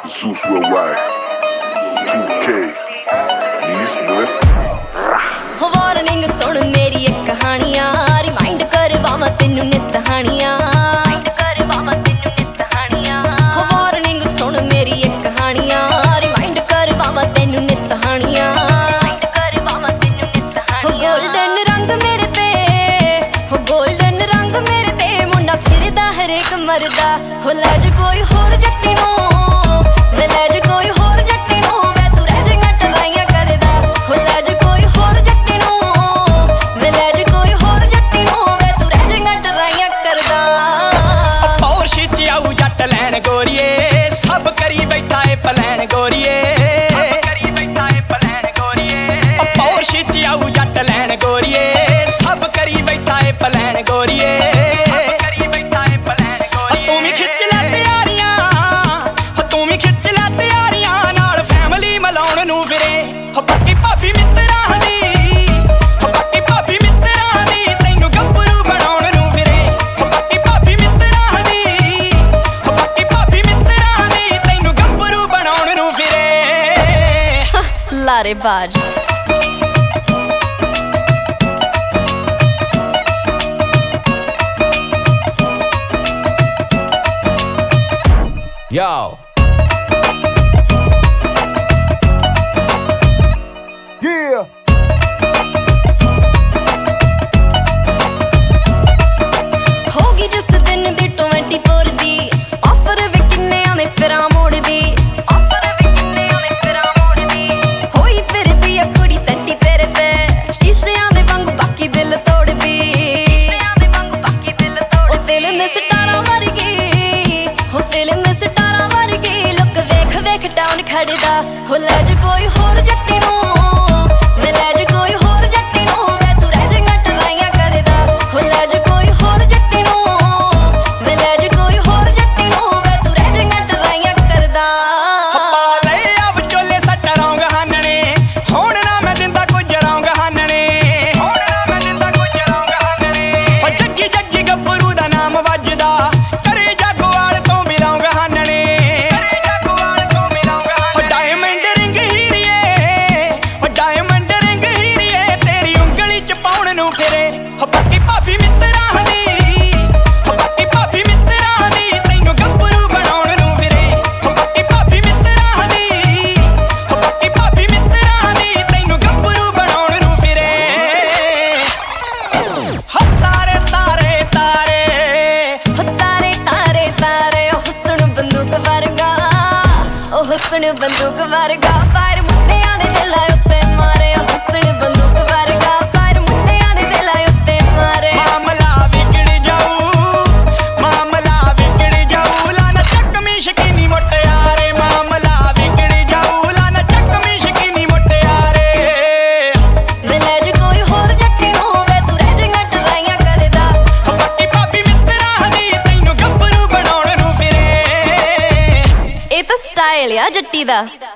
Zeus Worldwide 2K East West warning सुन मेरी एक कहानियां रिमाइंड करवावा तेनू नित कहानियां वार्निंग सुन मेरी एक कहानियां रिमाइंड करवावा तेनू नित कहानियां गोल्डन रंग मेरे ते हो गोल्डन रंग मेरे ते मुंडा फिरदा हरेक मरदा हो लज कोई होर जट्टी नो लज कोई होर जट्टी नो वे तू रह जाएगा टराइयां करदा हो लज कोई होर जट्टी नो वे लज कोई होर जट्टी नो वे तू रह जाएगा टराइयां करदा पौर छिच आऊ जट लैन गोरीए सब करी बैठा है पलैन गोरीए पौर छिच आऊ जट लैन गोरीए सब करी बैठा है पलैन गोरीए तू भी खिच लै तैयारियां तू भी खिच लै तैयारियां नाल फैमिली मिलाउण नूं फिरे पक्की भाभी मित्तरां दी पक्की भाभी मित्तरां दी तैनूं गब्बरू बनाउण नूं फिरे पक्की भाभी मित्तरां दी पक्की भाभी मित्तरां दी तैनूं गब्बरू बनाउण नूं फिरे लारे बाज Yo. Yeah होगी जिस दिन दी 24 दी ऑफर वे किन्ने आने फिरां मोड़दी ऑफर वे किन्ने आने फिरां मोड़दी होई फिरदी आ कुड़ी सट्टी तेरे ते शीशियां दे वांगू बाकी दिल तोड़दी शीशियां दे वांगू बाकी दिल तोड़दी फिल्म स्टारां वर्गी हो फिल्म स्टारां वर्गी लुक वेख वेख टाउन खड़दा हो लज कोई होर जट्टी नो वे लज कोई होर जट्टी नो वे तू रह जाएगा टराइयां करदा हो लज कोई होर जट्टी नो वे लज कोई होर जट्टी नो वे तू रह जाएगा टराइयां करदा पा ले अब चोले सट्ट रौंग हानने हुण ना मैं दिंदा कुछ रौंग हानने हुण ना मैं दिंदा कुछ रौंग हानने ओ जग्गी जग्गी गब्बरू दा नाम वजदा करे जागवाल तो भी रौंग हानने करे जागवाल तो भी रौंग हानने ओ डायमंड रिंग हीरीए तेरी ਉਂਗਲੀ ਚ ਪਾਉਣ ਨੂੰ ਫਿਰੇ ਓ ਪੱਕੀ ਭਾਬੀ ਮਿੱਤਰਾਂ ਦੀ ਓ ਪੱਕੀ ਭਾਬੀ ਮਿੱਤਰਾਂ ਦੀ ਤੈਨੂੰ ਗੱਭਰੂ ਬਣਾਉਣ ਨੂੰ ਫਿਰੇ ਓ ਪੱਕੀ ਭਾਬੀ ਮਿੱਤਰਾਂ ਦੀ ਓ ਪੱਕੀ ਭਾਬੀ ਮਿੱਤਰਾਂ ਦੀ ਤੈਨੂੰ ਗੱਭਰੂ ਬਣਾਉਣ ਨੂੰ ਫਿਰੇ ਹੋ ਤਾਰੇ ਤਾਰੇ ਤਾਰੇ ਹੋ ਤਾਰੇ ਤਾਰੇ ਤਾਰੇ ਉਹ ਹੁਸਨ ਬੰਦੂਕ ਵਰਗਾ ਉਹ ਹੁਸਨ ਬੰਦੂਕ ਵਰਗਾ ਫਾਇਰ ਮੁੰਡਿਆਂ ਦੇ ਦਿਲਾਂ ਉੱਤੇ ਮਾਰੇ ਉਹ ਹੁਸਨ ਬੰਦੂਕ ਵਰਗਾ ਫਾਇਰ ਮੁੰਡਿਆਂ ਦੇ ਦਿਲਾਂ ਉੱਤੇ ਮਾਰੇ ਮਾਮਲਾ ਵਿਗੜ ਜਾਊ ਲਾਣਾ ਚੱਕਵੀਂ ਸ਼ਕੀਨੀ ਮੁਟਿਆਰੇ ਮਾਮਲਾ ਵਿਗੜ ਜਾਊ ਲਾਣਾ ਚੱਕਵੀਂ ਸ਼ਕੀਨੀ ਮੁਟਿਆਰੇ ਵੇ ਲਜ ਕੋਈ ਹੋਰ ਜੱਟੀ ਨੂੰ ਵੇ ਤੂੰ ਰਹਿ ਜਾਏਗਾ ਟਰਾਈਆਂ ਕਰਦਾ ਪੱਕੀ ਭਾਬੀ ਮਿੱਤਰਾਂ ਦੀ ਤੈਨੂੰ ਗੱਭਰੂ ਬਣਾਉਣ ਨੂੰ ਫਿਰੇ ਇਹ ਤਾਂ ਸਟਾਈਲ ਆ ਜੱਟੀ ਦਾ।